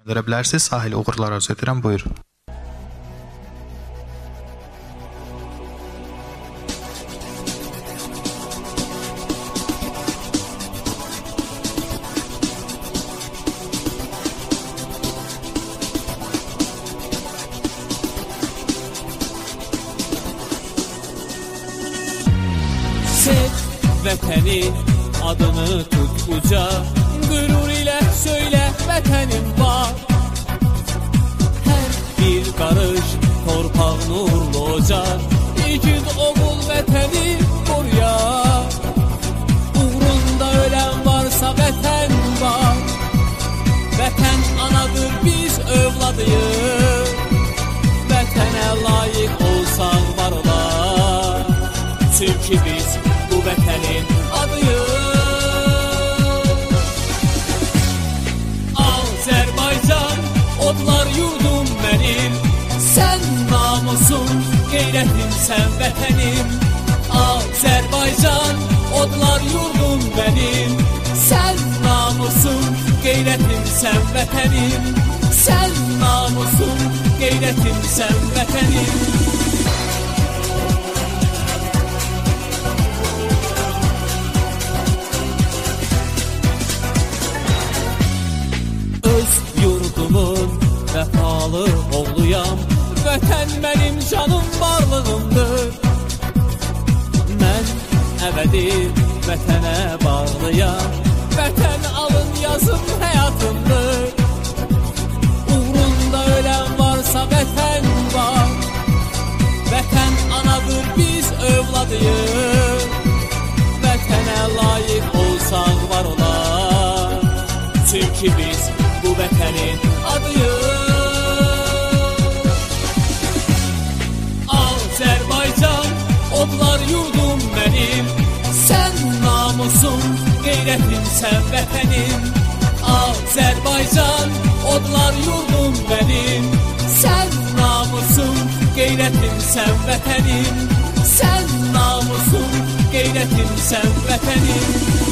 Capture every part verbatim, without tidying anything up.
Verə bilərsiniz. Sahil uğurlar arzu edirəm. Buyurun. Sev vətəni, adını tut uca, qürur ilə söylə vətənim var. Hər bir qarış torpaq nurlu ocaq, igid oğul vətəni qoruyar. Uğrunda ölən varsa vətən var, vətən anadır biz övladıyıq. Vətənə layiq olsaq var olar, çünki biz bu vətənin adıyıq. Azərbaycan, odlar yurdum mənim, sən namusum, qeyrətimsən vətənim. Azərbaycan, odlar yurdum mənim, sən namusum, qeyrətimsən vətənim. Sən namusum, qeyrətimsən vətənim. Vəfalı oğluyam, vətən mənim canım varlığımdır. Mən əbədi vətənə bağlıyam, vətən alın yazım həyatımdır. Uğrunda ölən varsa vətən var, vətən anadır biz övladıyıq. Vətənə layiq olsaq var olar, çünki biz bu vətənin adıyıq. Azərbaycan, odlar yurdum mənim, sən namusum, qeyrətimsən vətənim. Azərbaycan, odlar yurdum mənim, sən namusum, qeyrətimsən vətənim. Sən namusum, qeyrətimsən vətənim.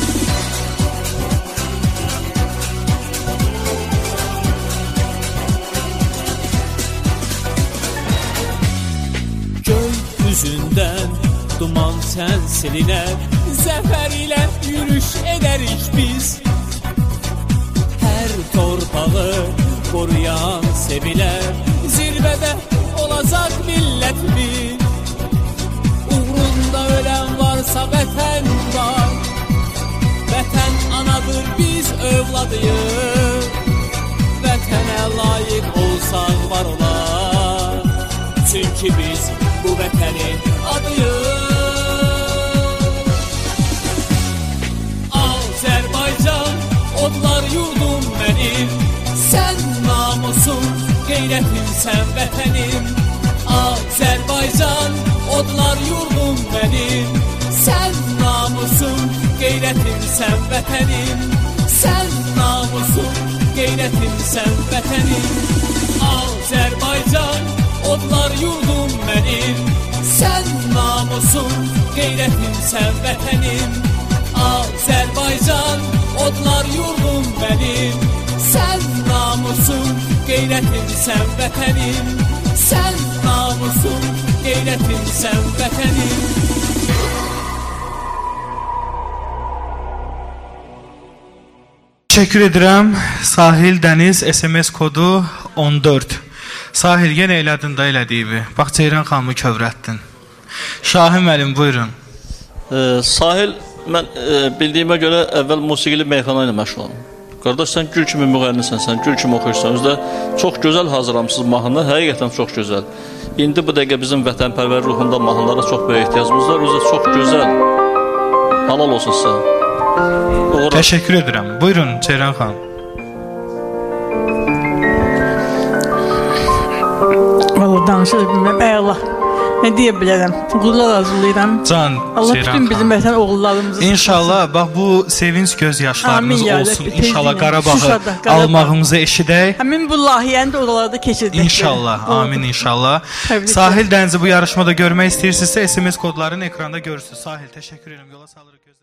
Üzündən duman sən silinər, zəfər ilə yürüş edərik biz. Hər torpağı qoruyan sevilər, zirvədə olacaq millətimiz. Uğrunda ölən varsa vətən var, vətən anadır biz övladıyıq. Vətənə layiq olsaq var olar, çünki biz bu vətənin adıyıq. Azərbaycan, odlar yurdum mənim, sən namusum, qeyrətimsən vətənim. Azərbaycan, odlar yurdum mənim, sən namusum, qeyrətimsən vətənim. Sən namusum, qeyrətimsən vətənim. Azərbaycan, odlar yurdum mənim, sən namusum, qeyrətimsən vətənim. Azərbaycan, odlar yurdum mənim, sən namusum, qeyrətimsən vətənim. Sən namusum, qeyrətimsən vətənim. Təşəkkür edirəm. Sahil Dəniz, S M S kodu on dörd. Sahil, yenə elədin da elədiyi. Bax, Ceyran xanımı kövrətdin. Şahin müəllim, buyurun. Ee, Sahil, mən e, bildiyimə görə əvvəl musiqili meyxana ilə məşğulam. Qardaş, sən gül kimi müğənnisən, sən gül kimi oxuyursan. Özdə çox gözəl hazırlamışsınız mahnını, həqiqətən çox gözəl. İndi bu dəqiqə bizim vətənpərvər ruhunda mahnılara çox böyük ehtiyacımız var. Özdə çox gözəl. Halal olsun sizə. Uğur. Təşəkkür edirəm. Buyurun, Ceyran xanım. Valla danışır bilməm, əla. Nə deyə bilərəm, uğurlar arzulayıram. Can, Allah Ceyran bütün bizim vətən oğullarımızı İnşallah, bax bu sevinç göz yaşlarımız Amin olsun. Rəbbi, İnşallah Qarabağı Şuşada, Qarabağ. almağımızı eşidək. Həmin bu layihəni də oralarda keçirdək. İnşallah, amin inşallah. Sahil Dənizi bu yarışmada görmək istəyirsinizsə S M S kodlarını ekranda görürsünüz. Sahil, təşəkkür edirəm. Yola salırıq.